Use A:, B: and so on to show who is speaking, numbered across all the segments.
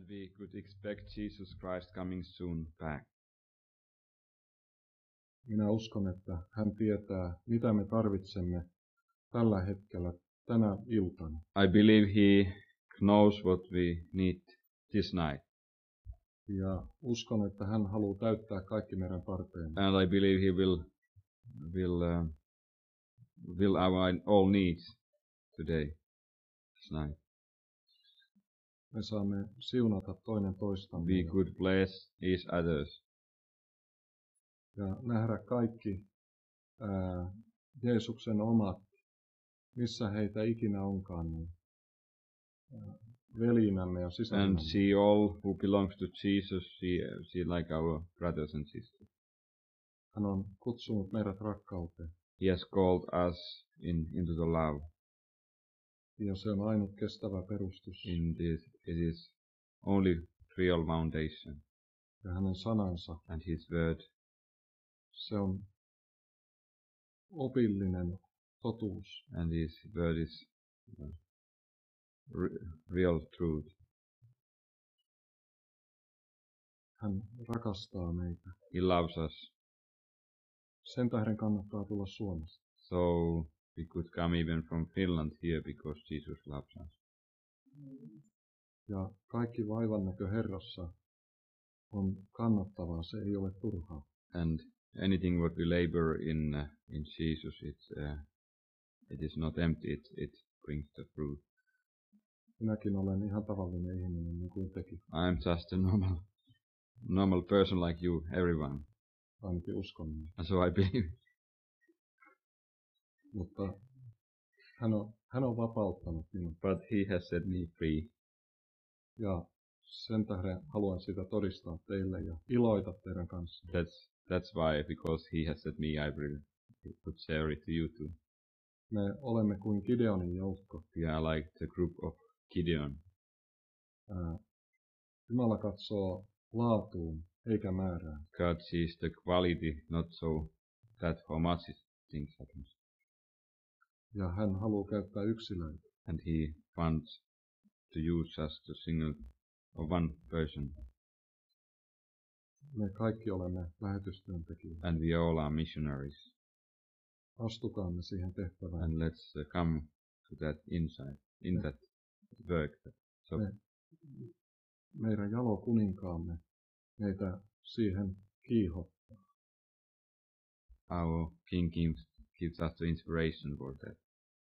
A: and we could expect Jesus Christ coming soon back.
B: Minä uskon, että hän tietää, mitä me tarvitsemme tällä hetkellä, tänä iltana.
A: I believe he knows what we need this night.
B: Ja uskon, että hän haluaa täyttää kaikki meidän tarpeemme.
A: And I believe he will our all needs today, this night.
B: Me saamme siunata toinen toistamme
A: We could bless each others
B: ja nähdä kaikki Jeesuksen omat, missä heitä ikinä onkaan, niin veljinämme ja
A: and
B: sisarinamme.
A: see all who belongs to Jesus, see like our brothers and sisters.
B: Hän on kutsunut meidät rakkauteen.
A: He has called us into the love.
B: Ja se on ainut kestävä perustus.
A: It is only real foundation.
B: Ja hänen sanansa,
A: And his word,
B: se on opillinen totuus.
A: and his word is real truth.
B: Hän rakastaa meitä.
A: He loves us.
B: Sen tähden kannattaa tulla Suomesta.
A: So we could come even from Finland here because Jesus loves us.
B: Ja kaikki vaivannäkö Herrassa on kannattavaa, se ei ole turhaa.
A: And anything what we labor in Jesus, it is not empty. It brings the fruit.
B: Minäkin olen ihan tavallinen ihminen, niin kuin tekin,
A: I am just a normal person like you, everyone.
B: ainakin uskon niin.
A: And so I believe.
B: Mutta hän on vapauttanut minut.
A: But he has set me free.
B: Ja sen tähden haluan sitä todistaa teille ja iloita teidän kanssa.
A: That's why, because he has set me, I will could share it to you too.
B: Me olemme kuin Gideonin joukko.
A: We are like the group of Gideon.
B: Jumala katsoo laatuun eikä määrään.
A: God sees the quality, not so that how much things happens.
B: Ja hän haluaa käyttää yksilöitä.
A: And he wants to use us to single or one person.
B: Me kaikki olemme lähetystyöntekijöitä.
A: And we all are missionaries.
B: Astukaamme siihen tehtävään.
A: And let's come to that insight, in that work. So
B: Meidän jalokuninkaamme meitä siihen kiihottaa.
A: Our King gives us the inspiration for that.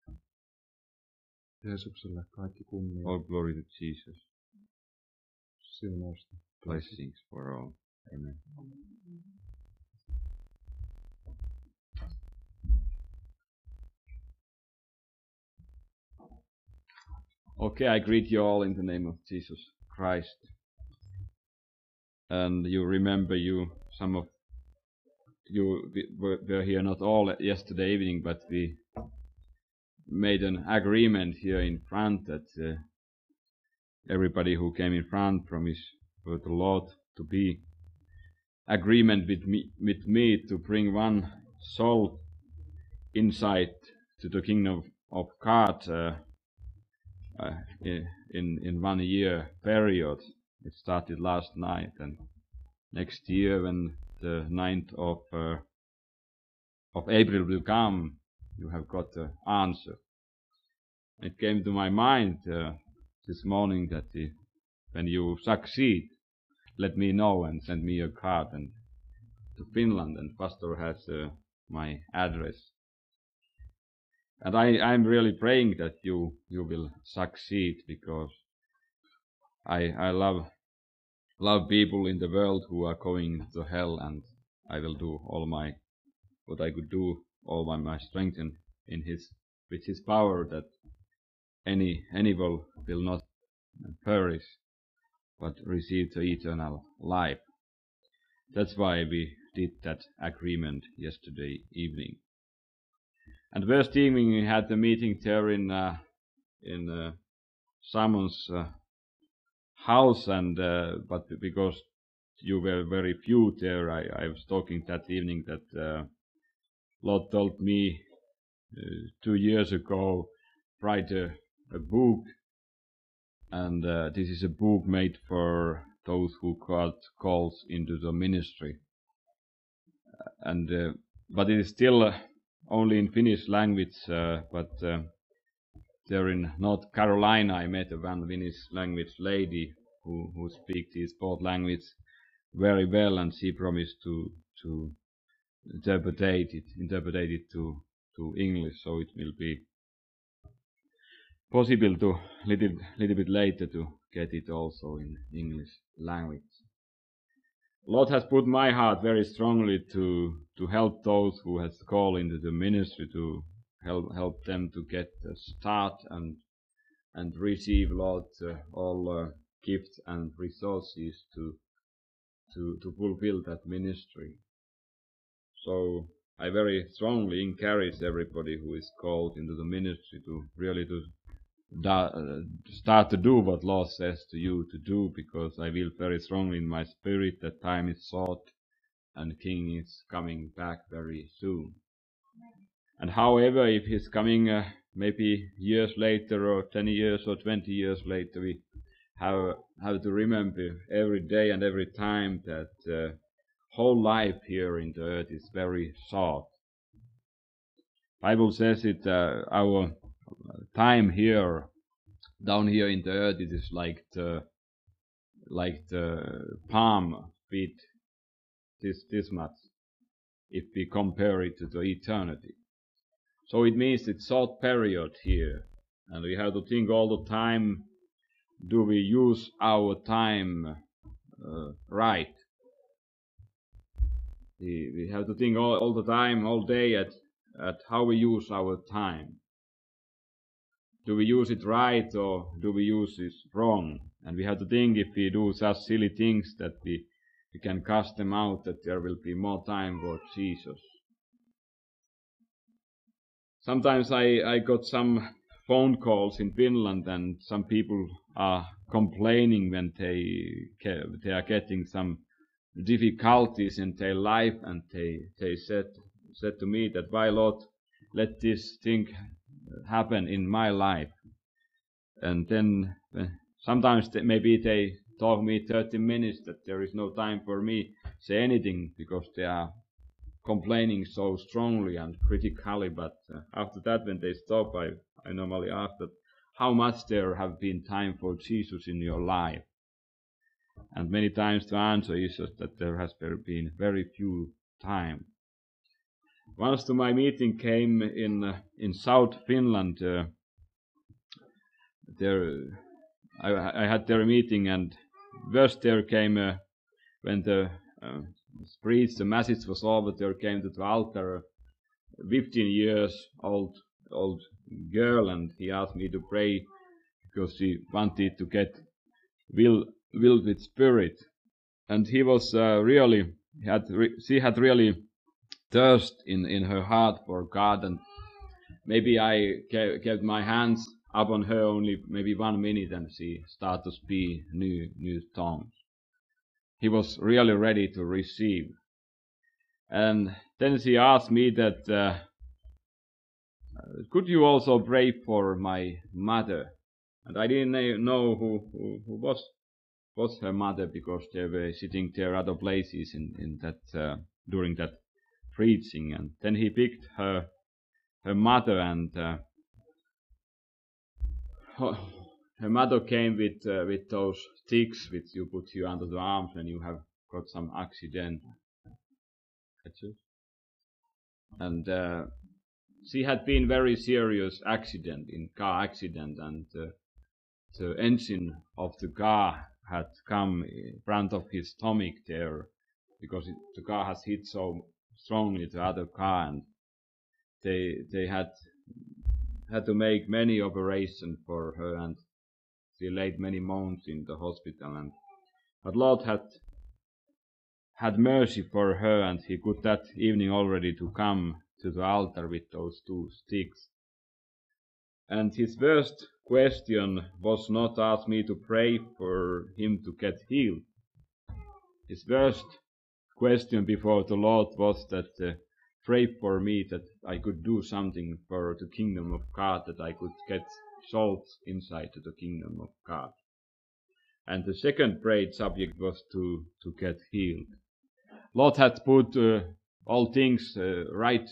B: Jeesukselle kaikki kunnia.
A: All glory to Jesus.
B: Siunausta.
A: Blessings for all. Amen. Okay, I greet you all in the name of Jesus Christ. And you remember some of you were here not all yesterday evening, but we made an agreement here in front that everybody who came in front for the Lord to be agreement with me to bring one soul inside to the kingdom of God in 1 year period. It started last night, and next year when the 9th of April will come, you have got the answer. It came to my mind this morning that when you succeed, let me know and send me a card and to Finland, and Pastor has my address. And I'm really praying that you will succeed, because I love people in the world who are going to hell, and I will do what I could do, all my strength with his power, that any will not perish, but receive the eternal life. That's why we did that agreement yesterday evening. And first evening we had the meeting there in Simon's house, and but because you were very few there, I was talking that evening that Lord told me 2 years ago, write a book and this is a book made for those who got calls into the ministry, and but it is still only in Finnish language, but there in North Carolina I met one Finnish language lady who speaks these both languages very well, and she promised to interpret it to English, so it will be possible to little bit later to get it also in English language. Lord has put my heart very strongly to help those who has called into the ministry, to help them to get a start and receive, Lord, all gifts and resources to fulfill that ministry. So I very strongly encourage everybody who is called into the ministry to really start to do what Lord says to you to do, because I feel very strongly in my spirit that time is short and King is coming back very soon. And however, if he's coming maybe years later, or 10 years or 20 years later, we have to remember every day and every time that whole life here in the earth is very short. Bible says it, our time here, down here in the earth, it is like the palm feet this much, if we compare it to the eternity. So it means it's short period here, and we have to think all the time, do we use our time right? We have to think all the time, all day at how we use our time. Do we use it right, or do we use it wrong? And we have to think, if we do such silly things, that we can cast them out, that there will be more time for Jesus. Sometimes I got some phone calls in Finland, and some people are complaining when they are getting some difficulties in their life, and they said to me that, why, Lord, let this thing happen in my life? And then sometimes maybe they talk me 30 minutes that there is no time for me say anything, because they are complaining so strongly and critically. But after that, when they stop, I normally ask that, how much there have been time for Jesus in your life? And many times the answer is just that there has been very few time. Once to my meeting came in South Finland. I had their meeting, and first there came when the preach, the message was over, there came to the altar 15 years old girl, and he asked me to pray because she wanted to get filled with spirit, and he was she had really thirst in her heart for God, and maybe I kept my hands up on her only maybe 1 minute, and she started to speak new tongues. He was really ready to receive. And then she asked me that, could you also pray for my mother? And I didn't know who was her mother, because they were sitting there other places in that during that preaching. And then he picked her mother, and her mother came with those sticks which you put you under the arms when you have got some accident. And she had been very serious car accident, and the engine of the car had come in front of his stomach there, because the car has hit so strongly the other car, and they had to make many operations for her, and she laid many months in the hospital. But Lord had mercy for her, and he could that evening already to come to the altar with those 2 sticks. And his first question was not ask me to pray for him to get healed. His first question before the Lord was that, pray for me that I could do something for the kingdom of God, that I could get souls inside to the kingdom of God. And the second prayed subject was to get healed. Lord had put all things right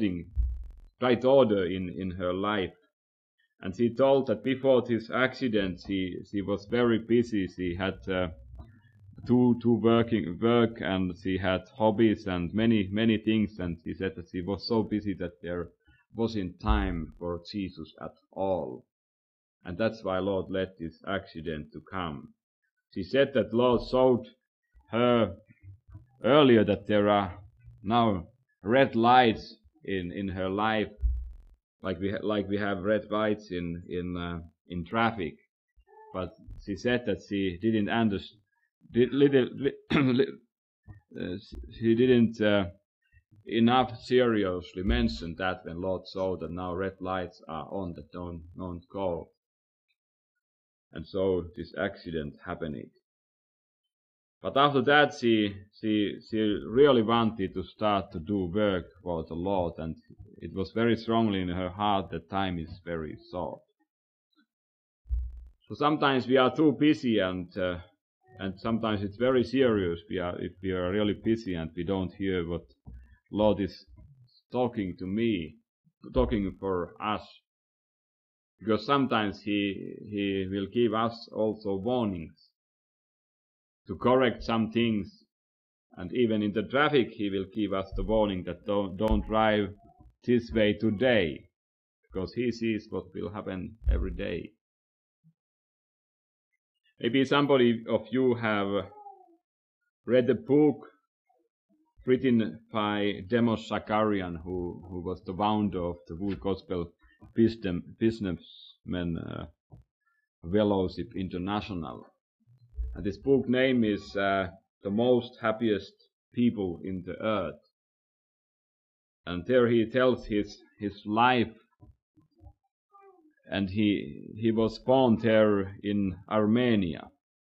A: order in her life. And she told that before this accident she was very busy. She had to work, and she had hobbies and many things, and she said that she was so busy that there wasn't time for Jesus at all. And that's why Lord let this accident to come. She said that Lord showed her earlier that there are now red lights in her life, like we have red lights in traffic. But she said that she didn't understand. She didn't enough seriously mention that when Lord saw that now red lights are on that don't go. And so this accident happening. But after that she really wanted to start to do work for the Lord, and it was very strongly in her heart that time is very short. So sometimes we are too busy, and sometimes it's very serious. If we are really busy and we don't hear what Lord is talking for us, because sometimes He will give us also warnings to correct some things, and even in the traffic He will give us the warning that don't drive this way today, because He sees what will happen every day. Maybe somebody of you have read a book written by Demos Shakarian, who was the founder of the Full Gospel Businessmen Fellowship International. And this book name is The Most Happiest People in the Earth. And there he tells his life. And he was born there in Armenia.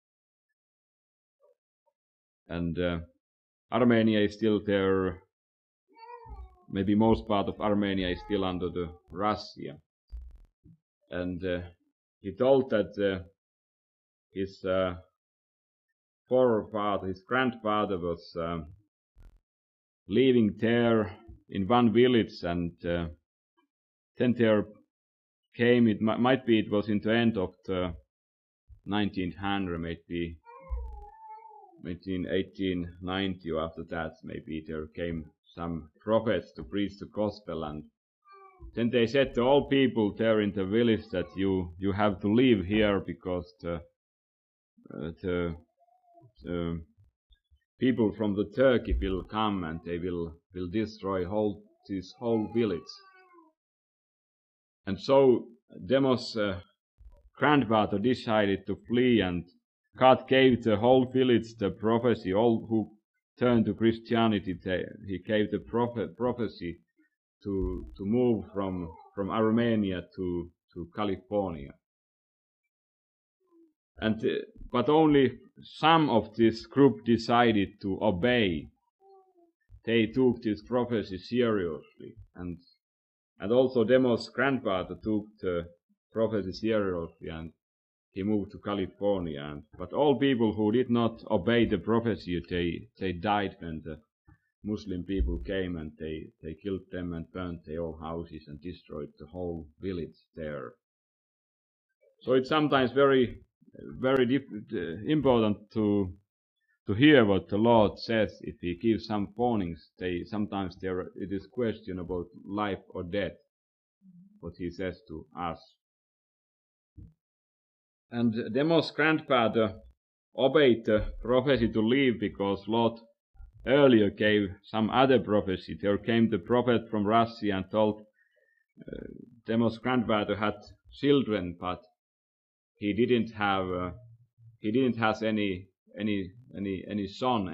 A: And Armenia is still there. Maybe most part of Armenia is still under the Russia. And he told that his his grandfather was living there in one village, and then there came, it might be it was in the end of the 1900, maybe 1890, or after that maybe there came some prophets to preach the gospel, and then they said to all people there in the village that you have to live here, because the people from the Turkey will come and they will destroy this whole village. And so Demos' grandfather decided to flee, and God gave the whole village the prophecy. All who turned to Christianity, He gave the prophecy to move from Armenia to California. And but only some of this group decided to obey. They took this prophecy seriously, and also Demos' grandfather took the prophecy seriously, and he moved to California. But all people who did not obey the prophecy, they died when the Muslim people came, and they killed them and burned their own houses and destroyed the whole village there. So it's sometimes very important to hear what the Lord says. If He gives some warnings, sometimes it is question about life or death, what He says to us. And Demos' grandfather obeyed the prophecy to leave, because Lord earlier gave some other prophecy. There came the prophet from Russia and told Demos' grandfather had children, but he didn't have any son,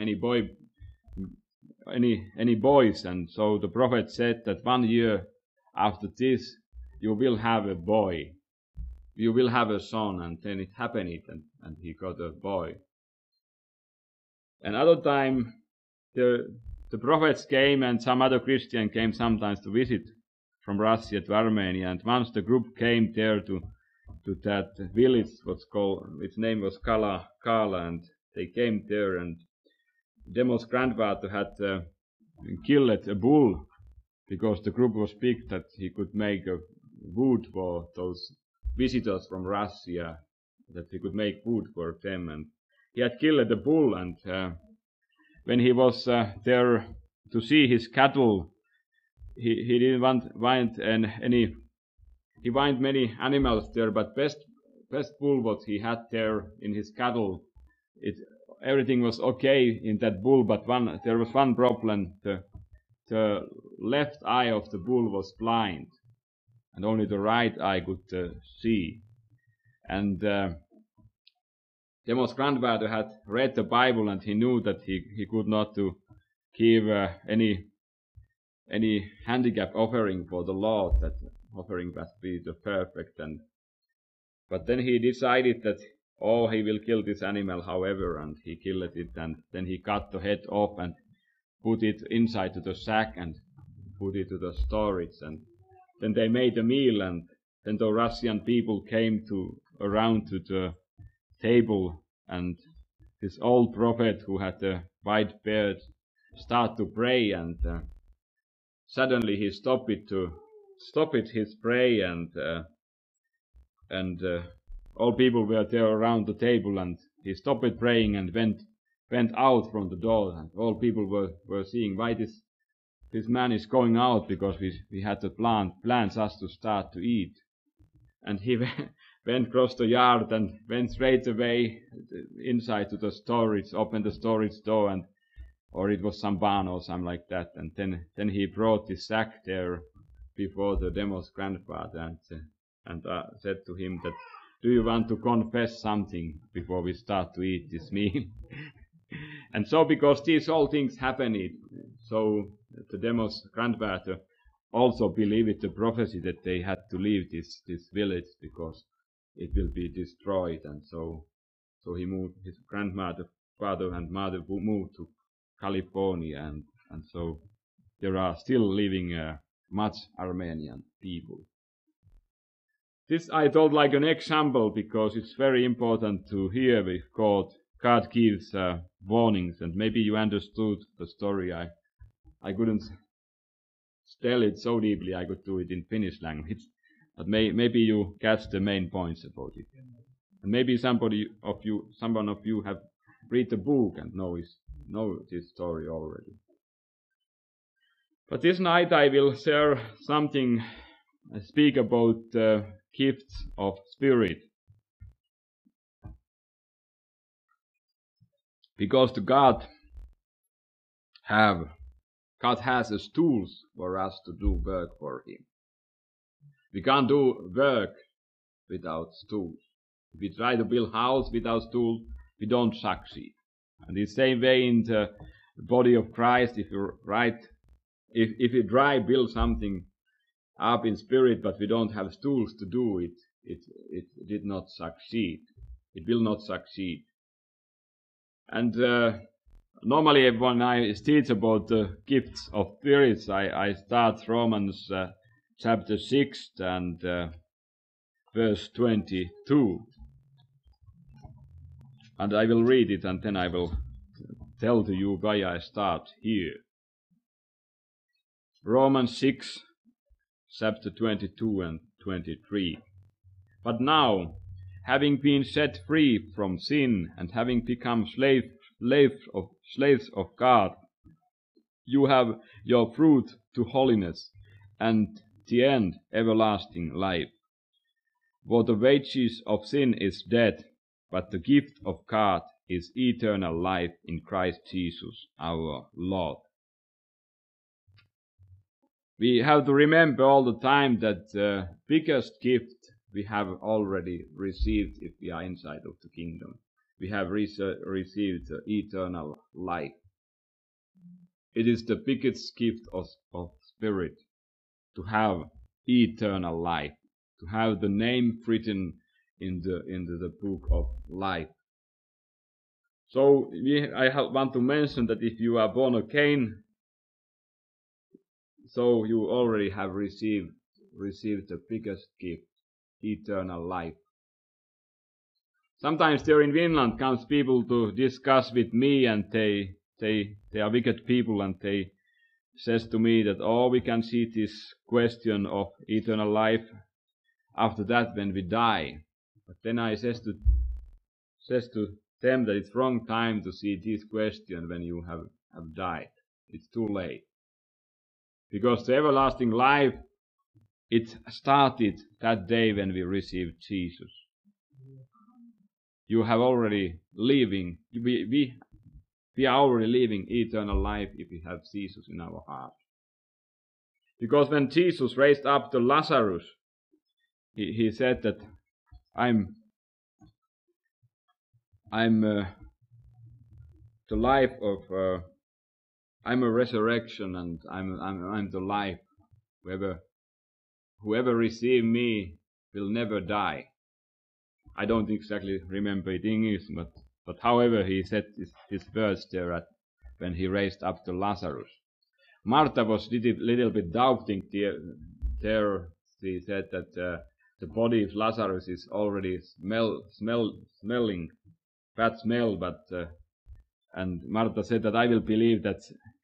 A: any boys, and so the prophet said that 1 year after this you will have a boy, you will have a son, and then it happened, and he got a boy. Another time the prophets came, and some other Christian came sometimes to visit from Russia to Armenia, and once the group came there to to that village its name was Kala, and they came there, and Demo's grandfather had killed a bull because the group was big that he could make a wood for those visitors from Russia, that he could make food for them, and he had killed a bull, and when he was there to see his cattle, he didn't find any. He found many animals there, but best bull what he had there in his cattle, everything was okay in that bull, but there was one problem. The left eye of the bull was blind, and only the right eye could see. And Demo's grandfather had read the Bible, and he knew that he could not to give any handicap offering for the Lord, that offering must be the perfect. But then he decided that he will kill this animal however, and he killed it, and then he cut the head off and put it inside to the sack and put it to the storage, and then they made a meal, and then the Russian people came around to the table, and this old prophet who had a white beard started to pray, and suddenly he stopped his pray, and all people were there around the table, and he stopped praying and went out from the door, and all people were seeing why this man is going out, because we had the plans us to start to eat. And he went across the yard and went straight away inside to the storage, opened the storage door, or it was some barn or something like that, and then he brought the sack there before the Demo's grandfather, and said to him that, do you want to confess something before we start to eat this meal? And so, because these all things happened, so the Demo's grandfather also believed the prophecy that they had to leave this village because it will be destroyed, and so he moved. His father and mother moved to California, and so there are still living much Armenian people. This I thought like an example because it's very important to hear with God gives warnings, and maybe you understood the story. I couldn't tell it so deeply. I could do it in Finnish language, but maybe you catch the main points about it. And maybe someone of you have read the book and know this story already. But this night I will share something. I speak about gifts of spirit, because God has as tools for us to do work for Him. We can't do work without tools. If we try to build a house without tools, we don't succeed. And the same way in the body of Christ, if you try to build something up in spirit, but we don't have tools to do it, it did not succeed. It will not succeed. And normally when I teach about the gifts of spirits, I start Romans chapter 6 and verse 22. And I will read it, and then I will tell to you why I start here. Romans 6, chapter 22 and 23. But now, having been set free from sin and having become slaves of God, you have your fruit to holiness, and the end everlasting life. For the wages of sin is death, but the gift of God is eternal life in Christ Jesus our Lord. We have to remember all the time that the biggest gift we have already received if we are inside of the kingdom. We have received eternal life. It is the biggest gift of spirit to have eternal life, to have the name written in the book of life. So I want to mention that if you are born again, so you already have received the biggest gift, eternal life sometimes there in Finland comes people to discuss with me, and they are wicked people, and they says to me that, oh, we can see this question of eternal life after that when we die. But then I says to them that it's wrong time to see this question when you have died. It's too late. Because the everlasting life, it started that day when we received Jesus. You have already living, we are already living eternal life if we have Jesus in our heart. Because when Jesus raised up the Lazarus, he said that I'm the life of I'm a resurrection, and I'm the life. Whoever receives me will never die. I don't exactly remember it in English, but however he said his words there when he raised up the Lazarus. Martha was little bit doubting there. She said that the body of Lazarus is already smelling bad smell, but and Martha said that I will believe that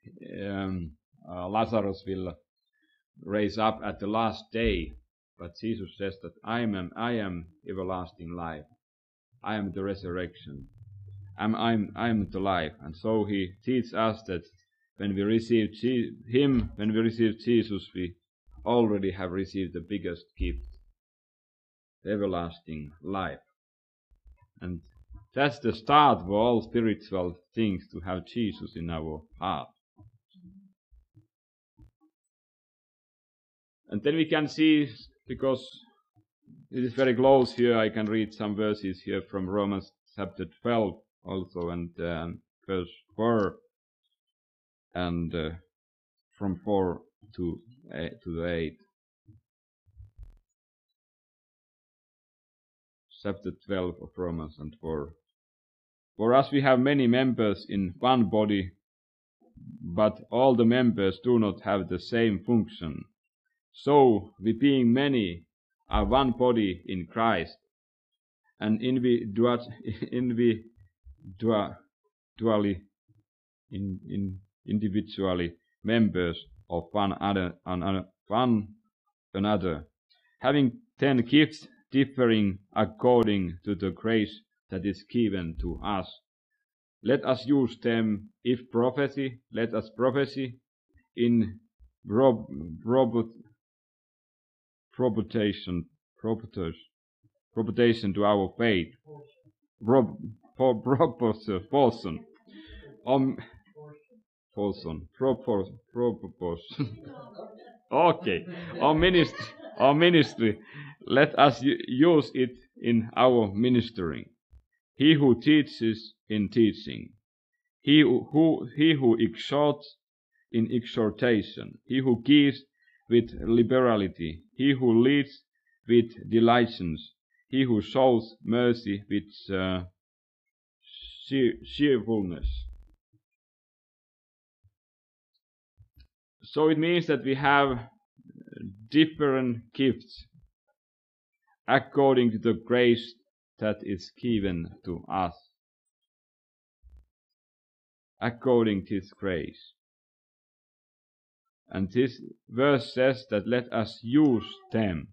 A: Lazarus will raise up at the last day. But Jesus says that I am everlasting life. I am the resurrection. I'm the life. And so he teaches us that when we receive him, when we receive Jesus, we already have received the biggest gift, the everlasting life. And that's the start for all spiritual things, to have Jesus in our heart. And then we can see, because it is very close here, I can read some verses here from Romans chapter 12 also, and verse 4, and from 4 to 8. Chapter 12 of Romans and 4. For as we have many members in one body, but all the members do not have the same function, so we, being many, are one body in Christ, and individually members of one another, having 10 gifts differing according to the grace that is given to us. Let us use them. If prophecy, let us prophesy in proportion to our faith. Okay. Our ministry. Let us use it in our ministering. He who teaches in teaching. He who exhorts in exhortation. He who gives with liberality. He who leads with diligence. He who shows mercy with cheerfulness. So it means that we have different gifts according to the grace that is given to us. According to His grace. And this verse says that let us use them.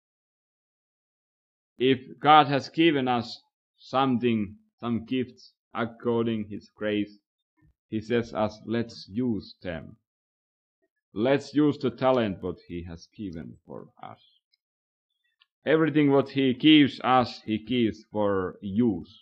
A: If God has given us something, some gifts according His grace, He says us, let's use them. Let's use the talent what He has given for us. Everything what He gives us, He gives for use.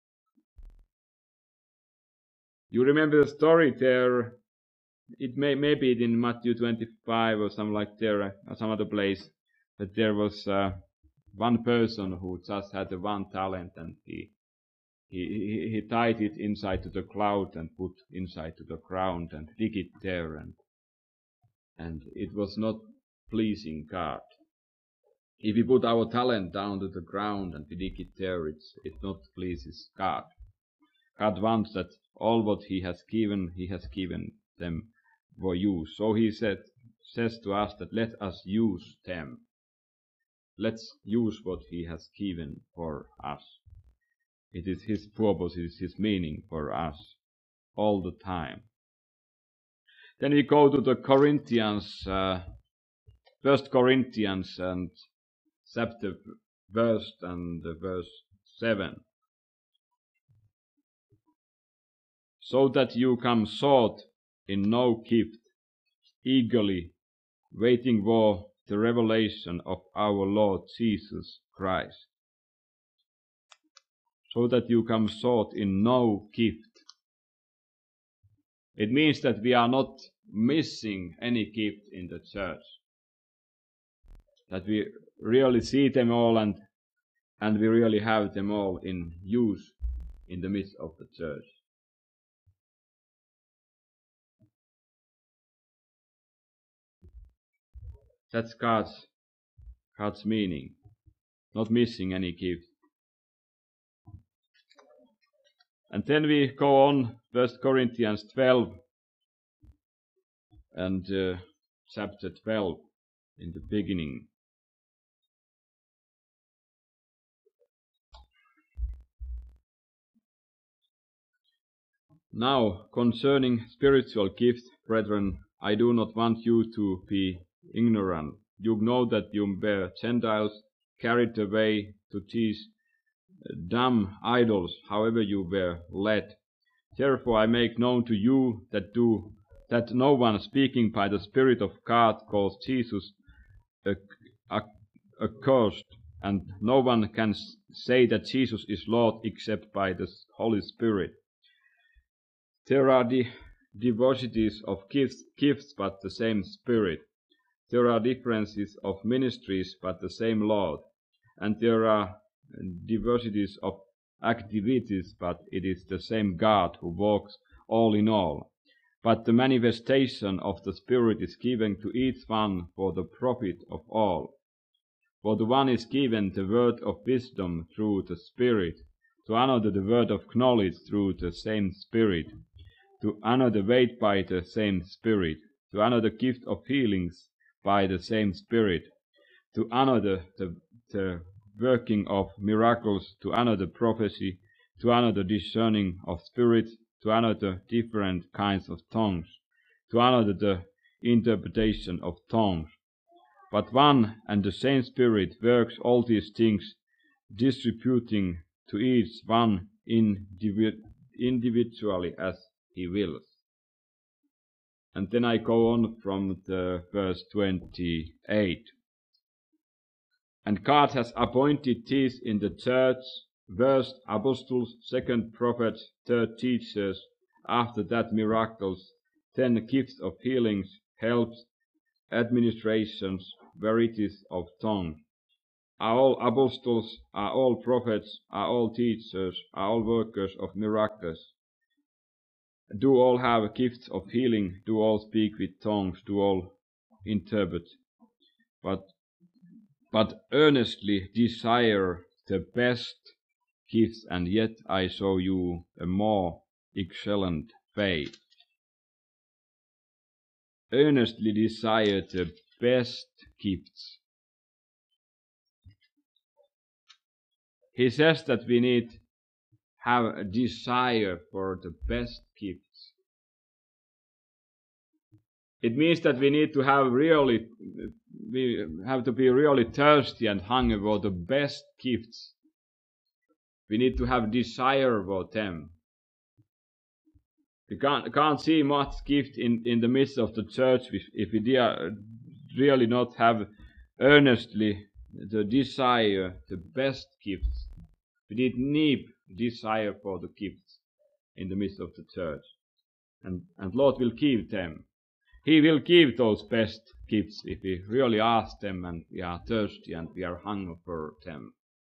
A: You remember the story there? It may be in Matthew 25 or something like there, or some other place, that there was one person who just had one talent, and he tied it inside to the cloud and put inside to the ground and dig it there, and it was not pleasing God. If we put our talent down to the ground and we dig it there, it not pleases God. God wants that all what He has given them for use. So He says to us that let us use them. Let's use what He has given for us. It is His purpose, it is His meaning for us all the time. Then we go to the Corinthians, 1 Corinthians and chapter verse 7. So that you come short in no gift, eagerly waiting for the revelation of our Lord Jesus Christ. So that you come short in no gift. It means that we are not missing any gift in the church. That we really see them all and we really have them all in use in the midst of the church. That's God's meaning. Not missing any gift. And then we go on, 1 Corinthians 12 and chapter 12 in the beginning. Now, concerning spiritual gifts, brethren, I do not want you to be ignorant. You know that you were Gentiles, carried away to these dumb idols, however you were led. Therefore I make known to you that no one speaking by the Spirit of God calls Jesus accursed, and no one can say that Jesus is Lord except by the Holy Spirit. There are diversities of gifts, but the same Spirit. There are differences of ministries, but the same Lord. And there are diversities of activities, but it is the same God who works all in all. But the manifestation of the Spirit is given to each one for the profit of all. For the one is given the word of wisdom through the Spirit, to another the word of knowledge through the same Spirit, to another faith by the same Spirit, to another gift of healings by the same Spirit, to another the working of miracles, to another prophecy, to another discerning of spirits, to another different kinds of tongues, to another the interpretation of tongues. But one and the same Spirit works all these things, distributing to each one individually as He wills. And then I go on from the verse 28. And God has appointed these in the church: first apostles, second prophets, third teachers, after that miracles, then gifts of healings, helps, administrations, varieties of tongues. Are all apostles, are all prophets, are all teachers, are all workers of miracles? Do all have gifts of healing? Do all speak with tongues? Do all interpret? But earnestly desire the best gifts, and yet I show you a more excellent faith. Earnestly desire the best gifts. He says that we need have a desire for the best gifts. It means that we need to have to be really thirsty and hungry for the best gifts. We need to have desire for them. We can't see much gift in the midst of the church if we really not have earnestly the desire, the best gifts. We need deep desire for the gifts in the midst of the church. And Lord will give them. He will give those best gifts if we really ask them and we are thirsty and we are hungry for them.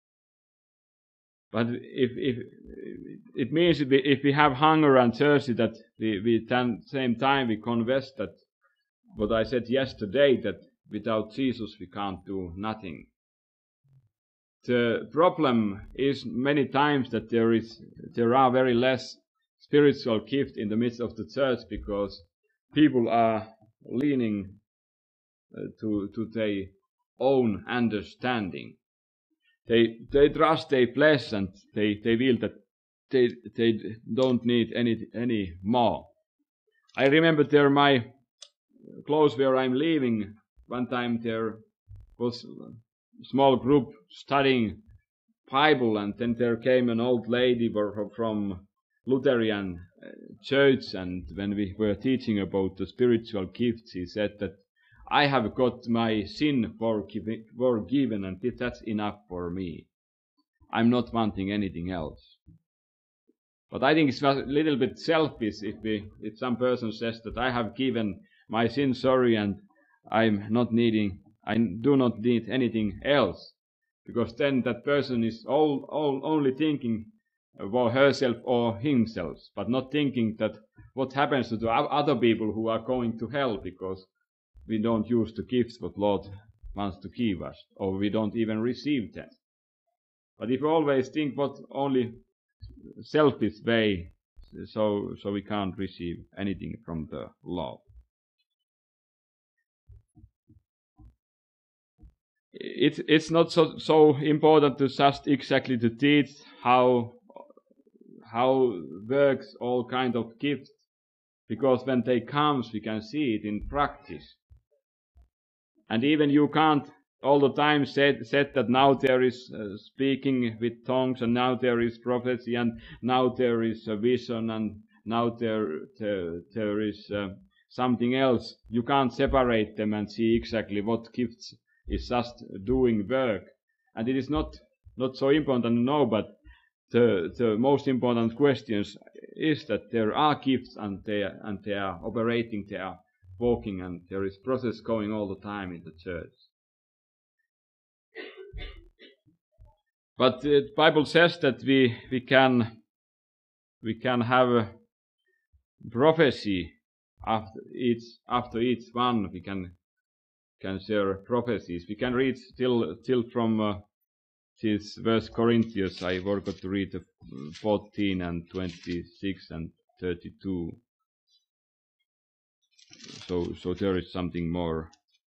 A: But if it means if we have hunger and thirsty, that we then same time we confess that what I said yesterday, that without Jesus we can't do nothing. The problem is many times that there are very less spiritual gift in the midst of the church, because people are leaning to their own understanding. they trust their flesh, and they feel that they don't need any more. I remember there my close where I'm living. One time there was a small group studying Bible, and then there came an old lady from Lutheran church, and when we were teaching about the spiritual gifts, she said that I have got my sin forgiven, and that's enough for me. I'm not wanting anything else. But I think it's a little bit selfish if some person says that I have given my sin sorry and I do not need anything else, because then that person is only thinking about herself or himself, but not thinking that what happens to the other people who are going to hell because we don't use the gifts what Lord wants to give us, or we don't even receive that. But if you always think what only selfish way, so we can't receive anything from the Lord. It's not so important to just exactly to teach how works all kind of gifts, because when they comes we can see it in practice. And even you can't all the time said that now there is speaking with tongues, and now there is prophecy, and now there is a vision, and now there is something else. You can't separate them and see exactly what gifts is just doing work. And it is not so important to know, but the most important questions is that there are gifts, and they are operating, they are walking, and there is process going all the time in the church. But the Bible says that we can have a prophecy after each one. We can share prophecies. We can read till from this verse Corinthians. I forgot to read 14 and 26 and 32. So there is something more.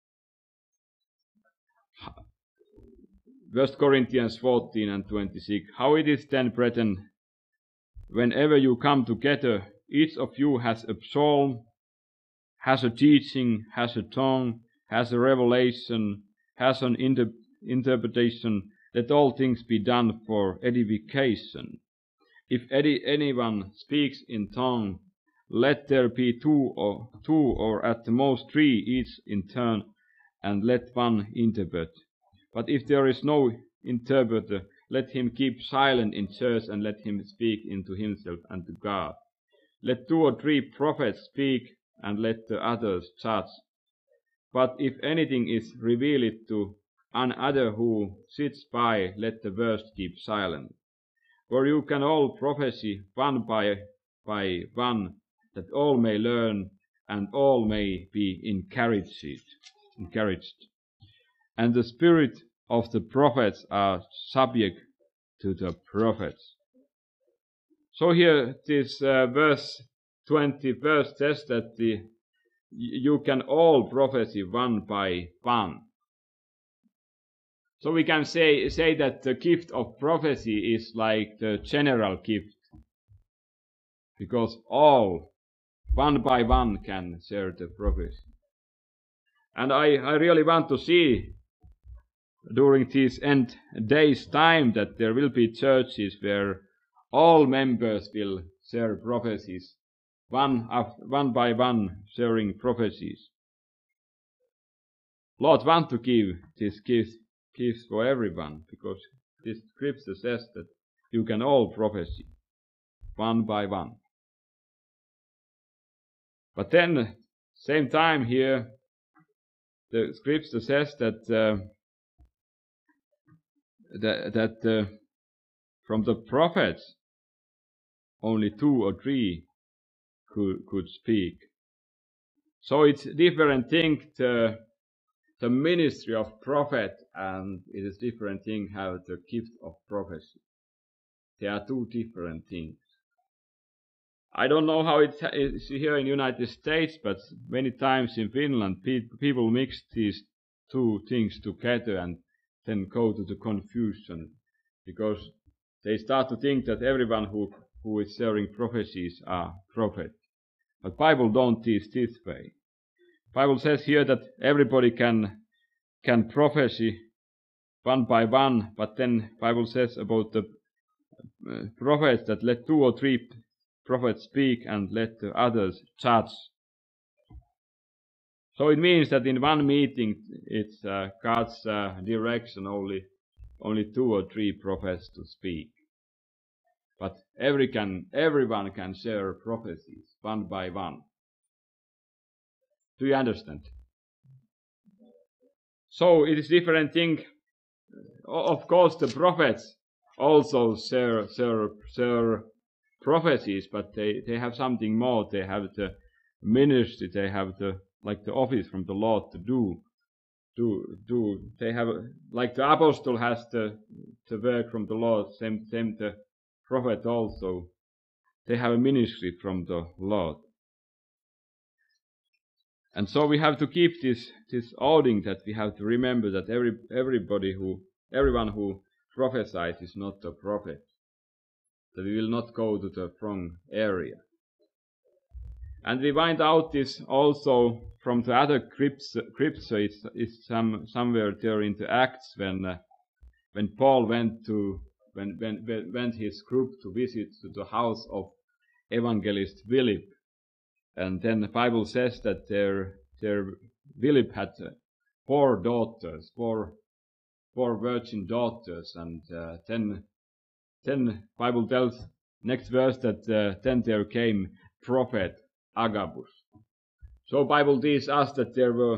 A: 1 Corinthians 14 and 26. How it is then, brethren, whenever you come together, each of you has a psalm, has a teaching, has a tongue, has a revelation, has an interpretation. Let all things be done for edification. If anyone speaks in tongue, let there be two or at the most three each in turn, and let one interpret. But if there is no interpreter, let him keep silent in church, and let him speak into himself and to God. Let 2 or 3 prophets speak, and let the others judge. But if anything is revealed to another who sits by, let the first keep silent. For you can all prophesy one by one, that all may learn, and all may be encouraged. And the spirit of the prophets are subject to the prophets. So here this verse 20 verse says that you can all prophesy one by one. So we can say that the gift of prophecy is like the general gift, because all one by one can share the prophecy. And I really want to see during these end days time that there will be churches where all members will share prophecies, one by one sharing prophecies. Lord want to give this gifts for everyone, because this scripture says that you can all prophesy one by one. But then same time here the scripture says that from the prophets only 2 or 3 could speak. So it's different thing the ministry of prophet, and it is different thing how the gift of prophecy. They are 2 different things. I don't know how it is here in United States, but many times in Finland people mix these 2 things together, and then go to the confusion, because they start to think that everyone who is sharing prophecies are prophets. But Bible don't teach this way. Bible says here that everybody can prophesy one by one, but then Bible says about the prophets that let 2 or 3 prophets speak and let the others judge. So it means that in one meeting it's God's direction only 2 or 3 prophets to speak. But everyone can share prophecies one by one. Do you understand? So it is different thing. Of course, the prophets also share prophecies, but they have something more. They have the ministry. They have the office from the Lord to do. They have, like the apostle has the work from the Lord. Same the prophet also. They have a ministry from the Lord. And so we have to keep this ordering, that we have to remember that everyone who prophesies is not a prophet. That we will not go to the wrong area. And we find out this also from the other scripture. It's somewhere there in the Acts when Paul went his group to visit to the house of evangelist Philip. And then the Bible says that their Philip had 4 daughters, 4 virgin daughters, and then Bible tells next verse that then there came prophet Agabus. So Bible tells us that there were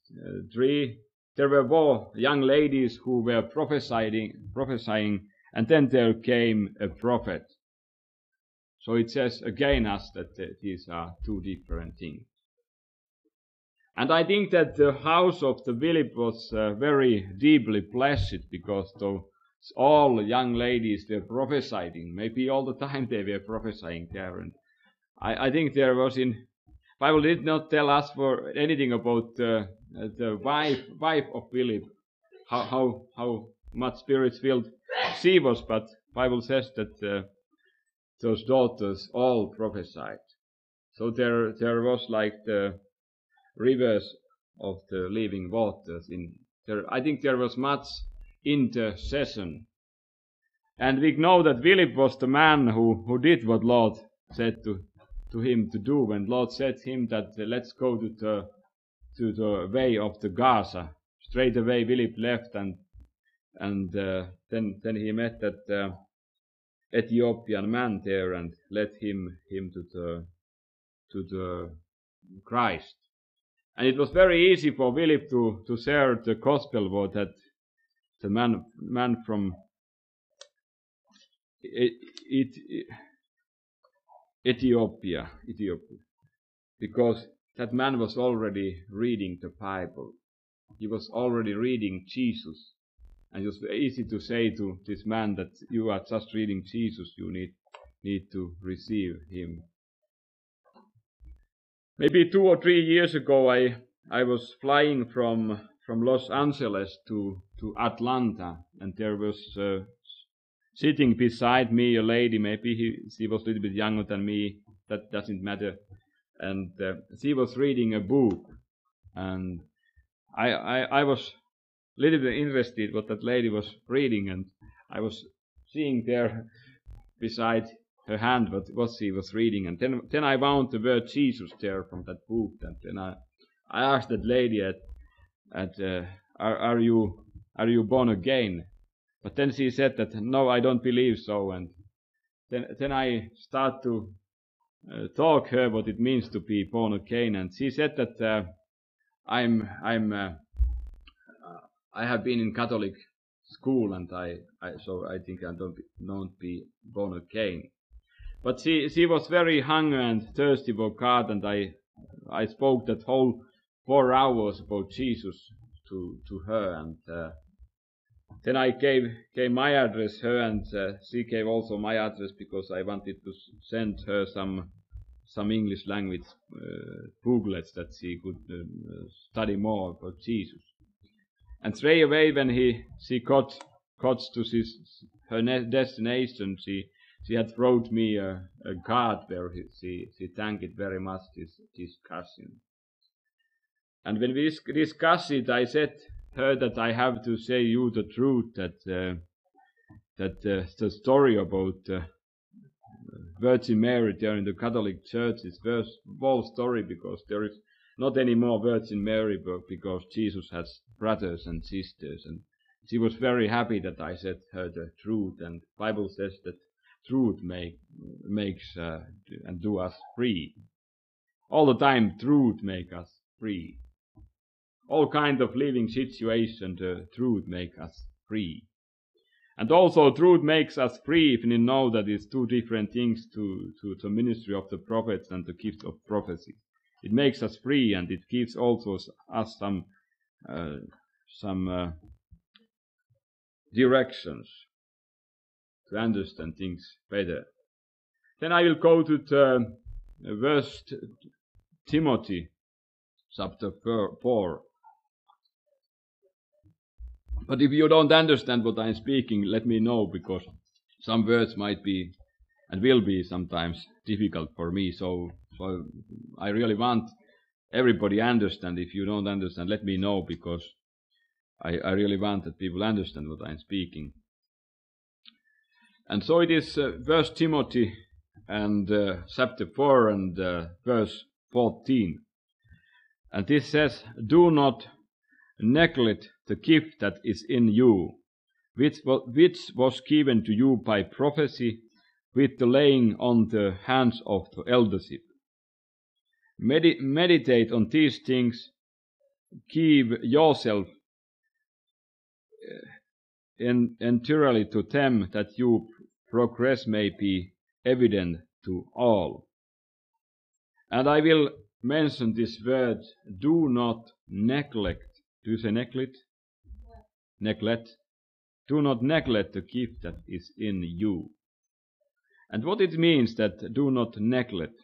A: 4 young ladies who were prophesying, and then there came a prophet. So it says again us that these are 2 different things. And I think that the house of the Philip was very deeply blessed, because all young ladies were prophesying. Maybe all the time they were prophesying there. And I think there was Bible did not tell us for anything about the wife of Philip, how much spirit-filled she was, but Bible says that those daughters all prophesied. So there was like the rivers of the living waters in there. I think there was much intercession. And we know that Philip was the man who did what Lord said to him to do. When Lord said to him that let's go to the way of the Gaza, straight away Philip left, and then he met that Ethiopian man there and led him to the Christ. And it was very easy for Philip to share the gospel word, that the man from Ethiopia, because that man was already reading the Bible. He was already reading Jesus. And it was easy to say to this man that you are just reading Jesus, you need to receive him. Maybe 2 or 3 years ago, I was flying from Los Angeles to Atlanta, and there was sitting beside me a lady. Maybe she was a little bit younger than me. That doesn't matter. And she was reading a book, and I was a little bit interested what that lady was reading, and I was seeing there beside her hand what she was reading, and then I found the word Jesus there from that book, and then I asked that lady are you born again? But then she said that no, I don't believe so, and then I start to talk her what it means to be born again, and she said that I have been in Catholic school, and so I think I don't be born again. But she was very hungry and thirsty for God, and I spoke that whole 4 hours about Jesus to her, and then I gave my address her, and she gave also my address, because I wanted to send her some English language booklets that she could study more about Jesus. And straight away when she got to her destination, she had wrote me a card where she thanked it very much, this cousin. And when we discussed it, I said her that I have to say you the truth, that the story about Virgin Mary there in the Catholic Church is a false story, because there is not any more Virgin Mary, but because Jesus has brothers and sisters. And she was very happy that I said her the truth, and Bible says that truth makes and do us free. All the time truth make us free. All kind of living situation, the truth make us free. And also truth makes us free, if you know that it's two different things to the ministry of the prophets and the gift of prophecy. It makes us free, and it gives also us some directions to understand things better. Then I will go to the verse Timothy, chapter 4. But if you don't understand what I'm speaking, let me know, because some words might be and will be sometimes difficult for me. So I really want everybody understand. If you don't understand, let me know, because I really want that people understand what I'm speaking. And so it is 1 Timothy and chapter 4 and verse 14. And this says, "Do not neglect the gift that is in you, which was given to you by prophecy, with the laying on the hands of the eldership. Meditate on these things, give yourself entirely to them, that your progress may be evident to all." And I will mention this word, do not neglect. Do you say neglect? Neglect. Do not neglect the gift that is in you. And what it means that do not neglect.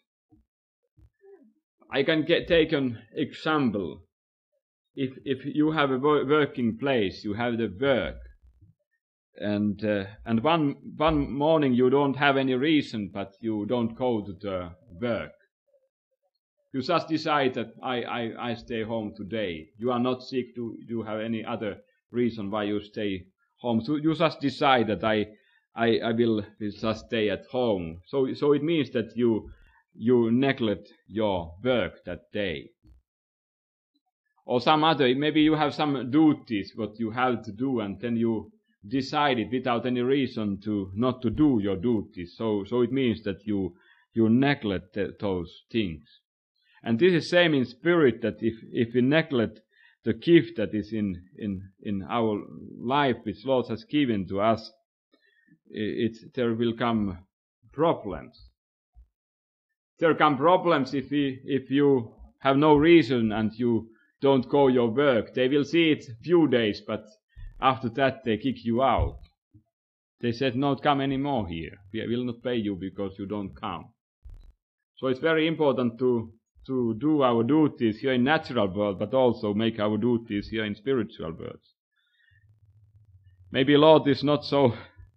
A: I can take an example. If you have a working place, you have the work, and one morning you don't have any reason, but you don't go to the work. You just decide that I stay home today. You are not sick. You have any other reason why you stay home? So you just decide that I will just stay at home. So it means that you neglect your work that day. Or some other, maybe you have some duties what you have to do, and then you decided without any reason not to do your duties. So it means that you neglect those things. And this is same in spirit, that if we neglect the gift that is in our life, which Lord has given to us, there will come problems. There come problems if you have no reason and you don't go your work. They will see it few days, but after that they kick you out. They said, "Not come anymore here. We will not pay you because you don't come." So it's very important to do our duties here in natural world, but also make our duties here in spiritual world. Maybe Lord is not so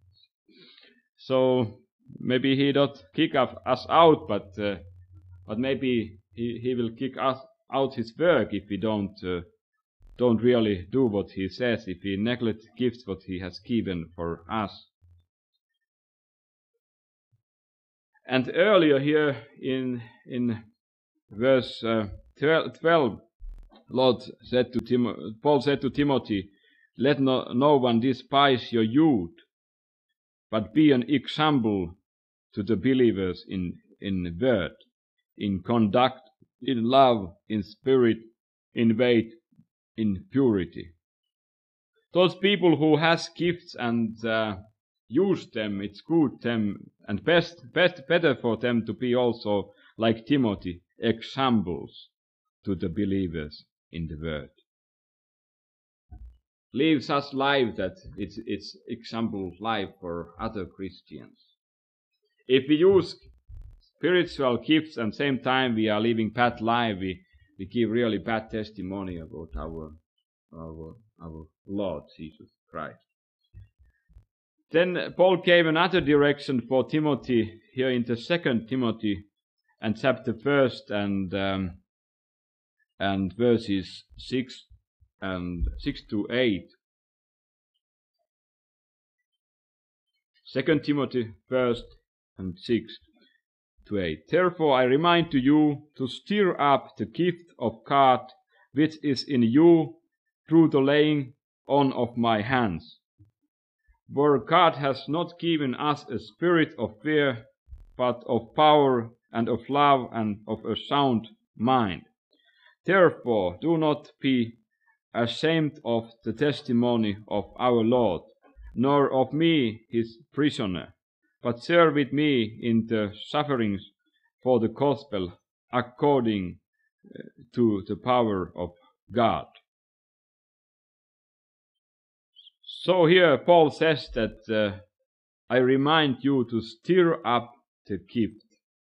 A: maybe he don't kick us out, but maybe he will kick us out his work if we don't really do what he says, if we neglect gifts what he has given for us. And earlier here in verse 12, Paul said to Timothy, "Let no one despise your youth, but be an example to the believers in word, in conduct, in love, in spirit, in faith, in purity." Those people who has gifts and use them, it's good them, and better for them to be also like Timothy, examples to the believers in the word. Live such life that it's example life for other Christians. If we use spiritual gifts and same time we are living bad life, we give really bad testimony about our Lord Jesus Christ. Then Paul gave another direction for Timothy here in the 2 Timothy and chapter 1 and verses 6 to 8. 2 Timothy 1 and 6 to 8. Therefore I remind to you to stir up the gift of God which is in you through the laying on of my hands. For God has not given us a spirit of fear, but of power and of love and of a sound mind. Therefore do not be ashamed of the testimony of our Lord, nor of me his prisoner, but share with me in the sufferings for the gospel according to the power of God. So here Paul says that I remind you to stir up the gift.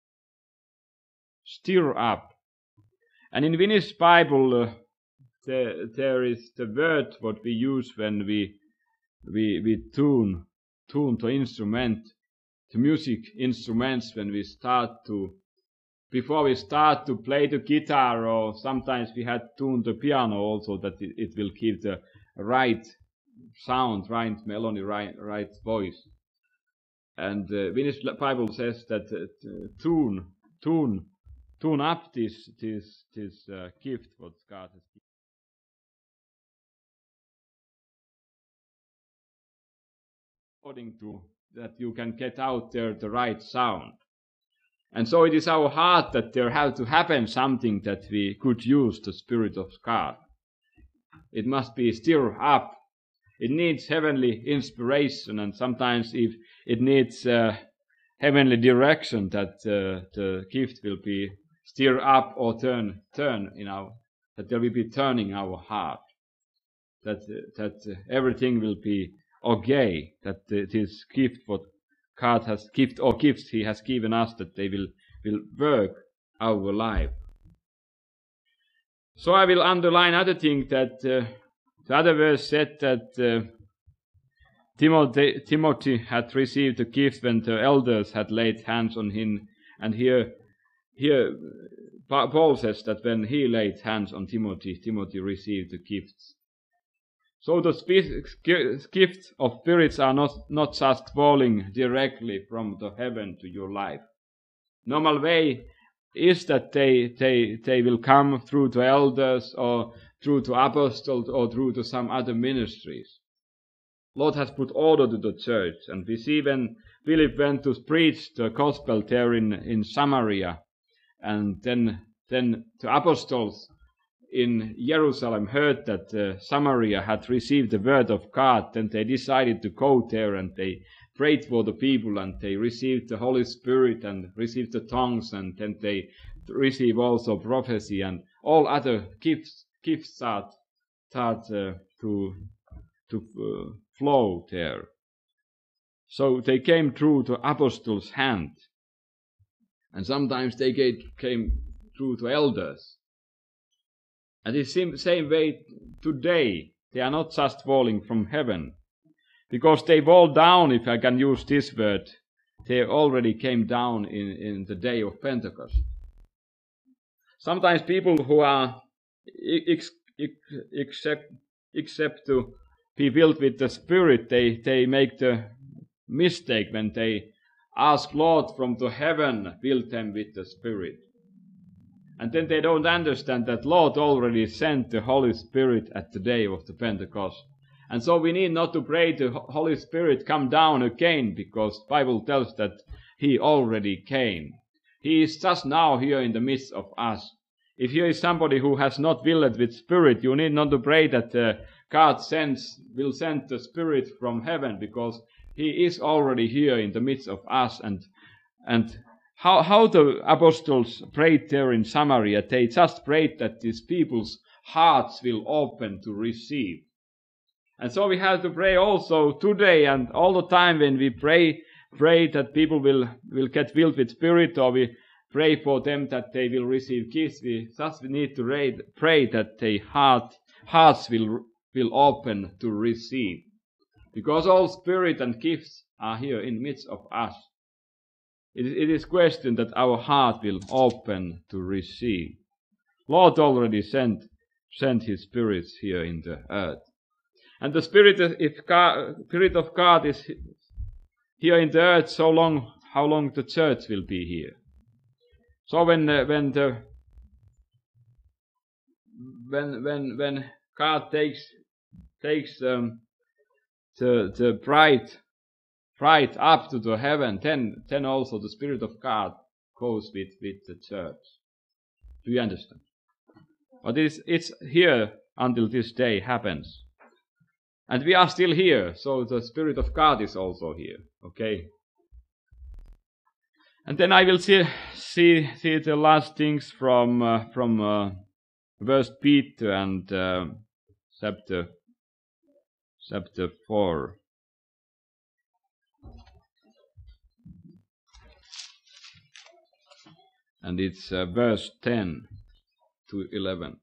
A: Stir up. And in Finnish Bible there is the word what we use when we tune the instrument, the music instruments, when we before we start to play the guitar, or sometimes we had tuned the piano also, that it will give the right sound, right melody, right voice. And Finnish Bible says that tune up this gift what God has given. According to that you can get out there the right sound. And so it is our heart that there has to happen something that we could use the Spirit of God. It must be stirred up. It needs heavenly inspiration, and sometimes if it needs heavenly direction, that the gift will be stirred up or turn that there will be turning our heart. That everything will be okay, that this gift what God has gifts He has given us, that they will work our life. So I will underline other thing that the other verse said that Timothy had received the gift when the elders had laid hands on him, and here Paul says that when he laid hands on Timothy, Timothy received the gifts. So the gifts of spirits are not just falling directly from the heaven to your life. Normal way is that they will come through the elders or through the apostles or through to some other ministries. Lord has put order to the church, and we see when Philip went to preach the gospel there in Samaria, and then the apostles in Jerusalem heard that Samaria had received the word of God. Then they decided to go there, and they prayed for the people, and they received the Holy Spirit and received the tongues, and then they received also prophecy, and all other gifts start to flow there. So they came through the apostles' hand, and sometimes they came through the elders. And the same way today, they are not just falling from heaven, because they fall down, if I can use this word, they already came down in the day of Pentecost. Sometimes people who are accept to be filled with the Spirit, they make the mistake when they ask Lord from the heaven, fill them with the Spirit. And then they don't understand that Lord already sent the Holy Spirit at the day of the Pentecost. And so we need not to pray the Holy Spirit come down again, because the Bible tells that He already came. He is just now here in the midst of us. If here is somebody who has not filled with Spirit, you need not to pray that God will send the Spirit from heaven, because He is already here in the midst of us. And how the apostles prayed there in Samaria, they just prayed that these people's hearts will open to receive. And so we have to pray also today and all the time when we pray that people will get filled with Spirit, or we pray for them that they will receive gifts. We need to pray that their hearts will will open to receive. Because all spirit and gifts are here in midst of us. It is question that our heart will open to receive. Lord already sent his spirits here in the earth. And the Spirit of God is here in the earth so long, how long the church will be here. So when God takes the bride up to the heaven, then also the Spirit of God goes with the church. Do you understand? But it's here until this day happens. And we are still here, so the Spirit of God is also here. Okay? And then I will see the last things from 1 Peter and chapter 4. And it's verse 10 to 11.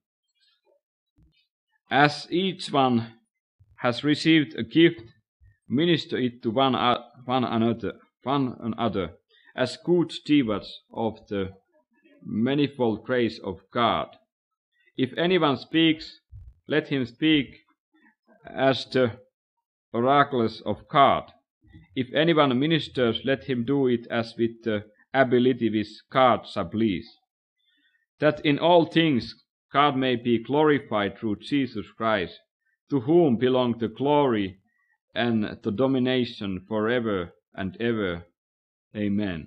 A: As each one has received a gift, minister it to one another, as good stewards of the manifold grace of God. If anyone speaks, let him speak as the oracles of God. If anyone ministers, let him do it as with the ability which God supplies, that in all things God may be glorified through Jesus Christ, to whom belong the glory and the domination forever and ever. Amen.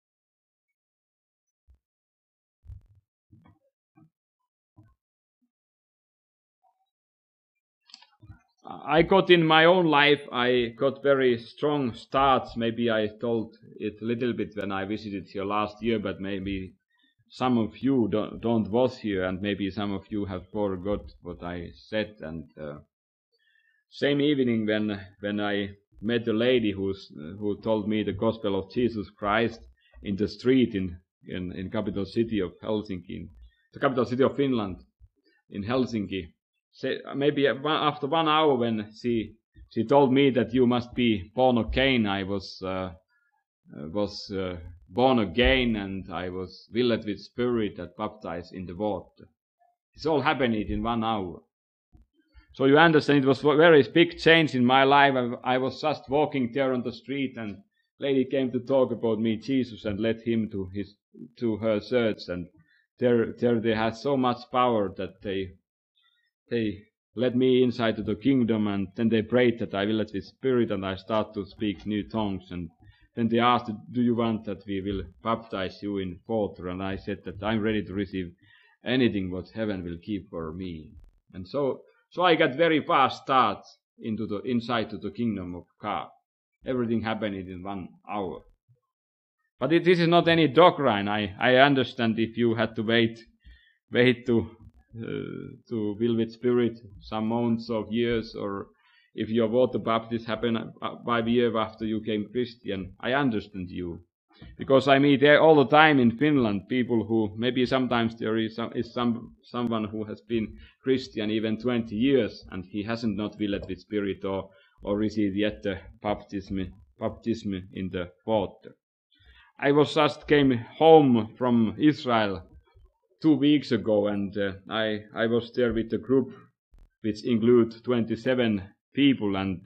A: I got in my own life, I got very strong starts. Maybe I told it a little bit when I visited here last year, but maybe some of you don't was here, and maybe some of you have forgot what I said. And same evening when I met a lady who told me the gospel of Jesus Christ in the street in capital city of Helsinki, the capital city of Finland, in Helsinki. Maybe after 1 hour when she told me that you must be born again, I was born again, and I was filled with Spirit and baptized in the water. It's all happened in 1 hour. So you understand, it was a very big change in my life. I was just walking there on the street, and lady came to talk about me, Jesus, and led him to her church. And there they had so much power that they led me inside to the kingdom, and then they prayed that I will let with Spirit, and I start to speak new tongues. And then they asked, do you want that we will baptize you in water? And I said that I'm ready to receive anything what heaven will give for me. And so I got very fast start inside to the kingdom of God. Everything happened in 1 hour. But this is not any doctrine. I understand if you had to wait to fill with Spirit some months or years, or if your water baptism happened 5 years after you came Christian. I understand you, because I meet there all the time in Finland people who maybe sometimes there is someone who has been Christian even 20 years and he hasn't not filled with Spirit or received yet the baptism in the water. I was just came home from Israel 2 weeks ago, and I was there with a group which include 27 people, and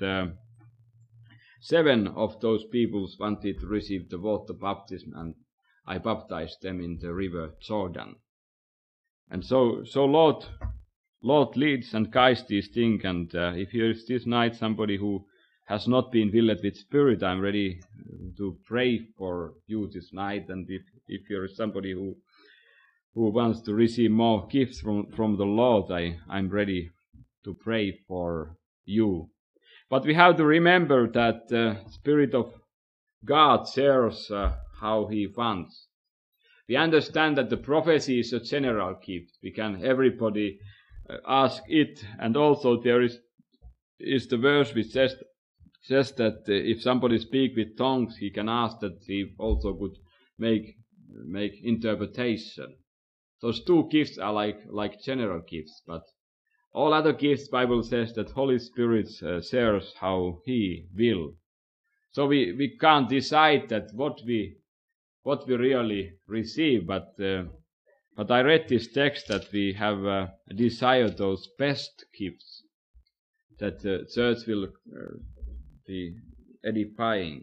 A: 7 of those people wanted to receive the water baptism, and I baptized them in the river Jordan. And so Lord leads and guides these things, and if here is this night somebody who has not been filled with Spirit, I'm ready to pray for you this night. And if there is somebody who wants to receive more gifts from the Lord, I'm ready to pray for you. But we have to remember that the Spirit of God shares how He wants. We understand that the prophecy is a general gift. Everybody ask it, and also there is the verse which says that if somebody speak with tongues, he can ask that he also could make interpretation. Those 2 gifts are like general gifts, but All other gifts, Bible says that Holy Spirit shares how He will. So we can't decide that what we really receive, but I read this text that we have desired those best gifts that the church will be edifying.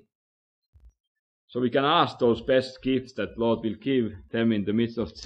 A: So we can ask those best gifts that Lord will give them in the midst of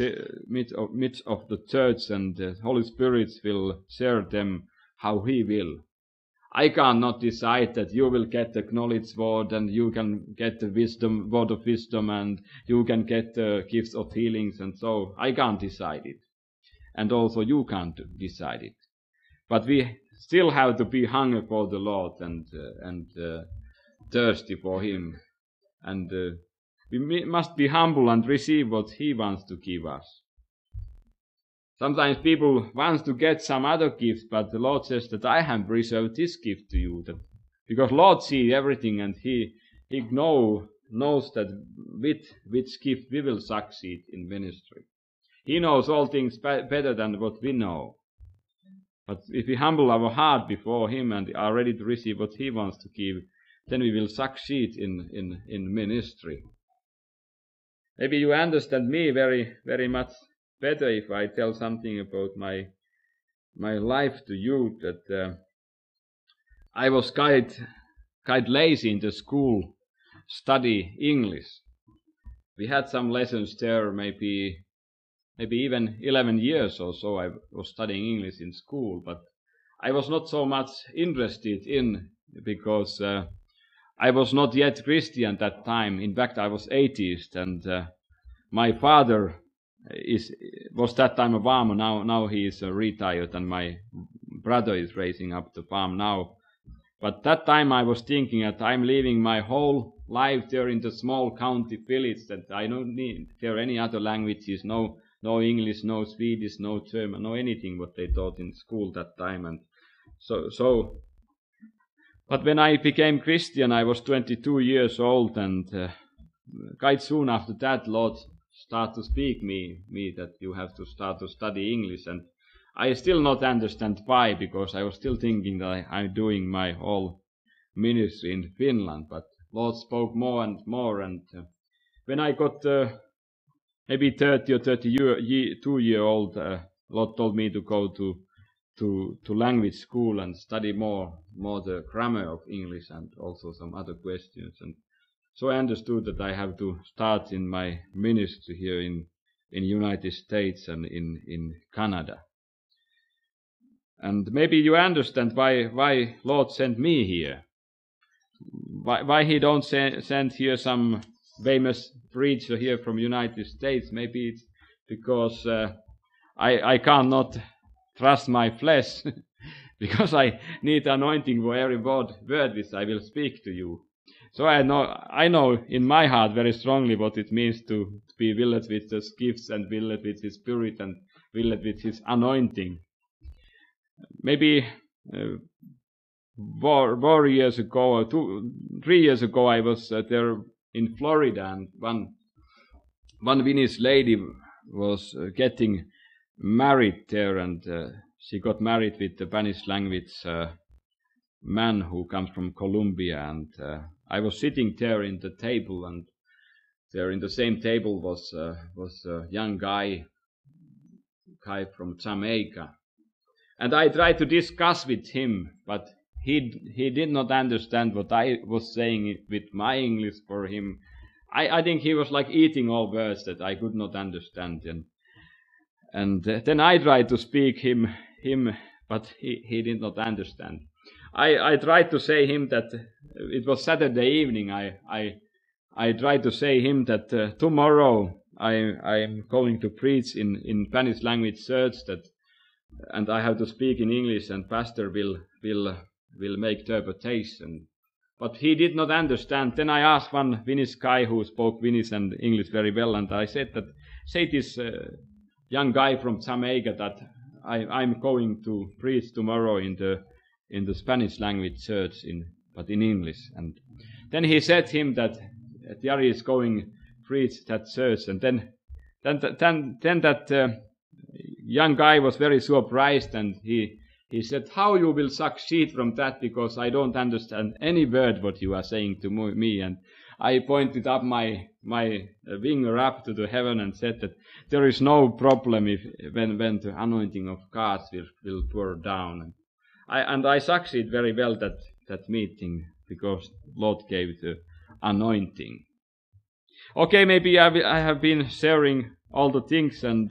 A: the church, and the Holy Spirit will share them how He will. I cannot decide that you will get the knowledge word, and you can get the word of wisdom, and you can get the gifts of healings, and so I can't decide it. And also you can't decide it. But we still have to be hungry for the Lord and thirsty for Him. And we must be humble and receive what He wants to give us. Sometimes people want to get some other gift, but the Lord says that I have reserved this gift to you. Because Lord sees everything, and He knows that with which gift we will succeed in ministry. He knows all things better than what we know. But if we humble our heart before Him and are ready to receive what He wants to give, then we will succeed in ministry. Maybe you understand me very, very much better if I tell something about my life to you. That I was quite lazy in the school study English. We had some lessons there, maybe even 11 years or so I was studying English in school, but I was not so much interested in, because I was not yet Christian at that time. In fact, I was atheist, and my father was that time a farmer. Now he is retired, and my brother is raising up the farm now. But that time I was thinking that I'm living my whole life there in the small county village, that I don't need there any other languages, no English, no Swedish, no German, no anything what they taught in school that time. And so but when I became Christian, I was 22 years old, and quite soon after that, Lord started to speak me that you have to start to study English. And I still not understand why, because I was still thinking that I'm doing my whole ministry in Finland. But Lord spoke more and more, and when I got maybe 30 or 32-year-old, Lord told me to go to language school and study more the grammar of English and also some other questions. And so I understood that I have to start in my ministry here in United States and in Canada. And maybe you understand why Lord sent me here. Why He don't send here some famous preacher here from United States. Maybe it's because I cannot trust my flesh, because I need anointing for every word which I will speak to you. So I know in my heart very strongly what it means to be filled with His gifts and filled with His Spirit and filled with His anointing. Maybe 4 years ago or 3 years ago, I was there in Florida, and one Finnish lady was getting married there, and she got married with the Spanish language man who comes from Colombia. And I was sitting there in the table, and there in the same table was a young guy from Jamaica. And I tried to discuss with him, but he did not understand what I was saying with my English for him. I think he was like eating all words that I could not understand. And then I tried to speak him, but he did not understand. I tried to say him that it was Saturday evening. I tried to say him that tomorrow I am going to preach in Spanish language church, and I have to speak in English, and pastor will make interpretation. But he did not understand. Then I asked one Finnish guy who spoke Finnish and English very well, and I said that, say this young guy from Jamaica that I'm going to preach tomorrow in the Spanish language church, but in English. And then he said him that Jari is going to preach that church, and then that young guy was very surprised, and he he said, how you will succeed from that, because I don't understand any word what you are saying to me. And I pointed up my finger up to the heaven and said that there is no problem when the anointing of God will pour down. And I succeed very well that meeting, because Lord gave the anointing. Okay, maybe I have been sharing all the things, and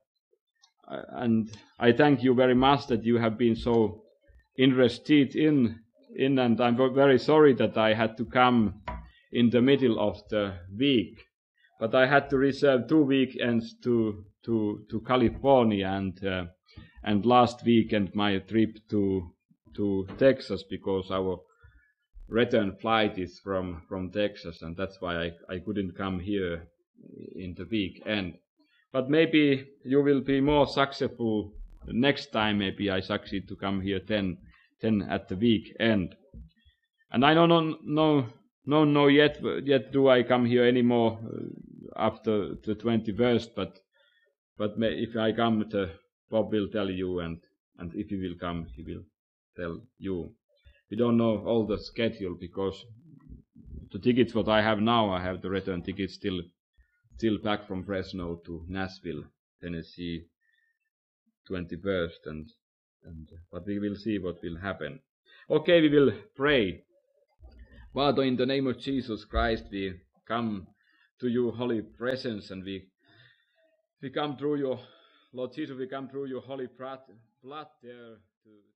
A: I thank you very much that you have been so interested in, and I'm very sorry that I had to come in the middle of the week, but I had to reserve 2 weekends to California, and last weekend my trip to Texas, because our return flight is from Texas, and that's why I couldn't come here in the weekend. But maybe you will be more successful next time. Maybe I succeed to come here 10 at the weekend. And I don't know yet do I come here anymore after the 21st. But if I come, Bob will tell you, and if he will come, he will tell you. We don't know all the schedule, because the tickets what I have now, I have the return tickets still back from Fresno to Nashville, Tennessee, 21st, and but we will see what will happen. Okay, we will pray. Father, in the name of Jesus Christ, we come to your holy presence, and we come through your Lord Jesus. We come through your holy blood there to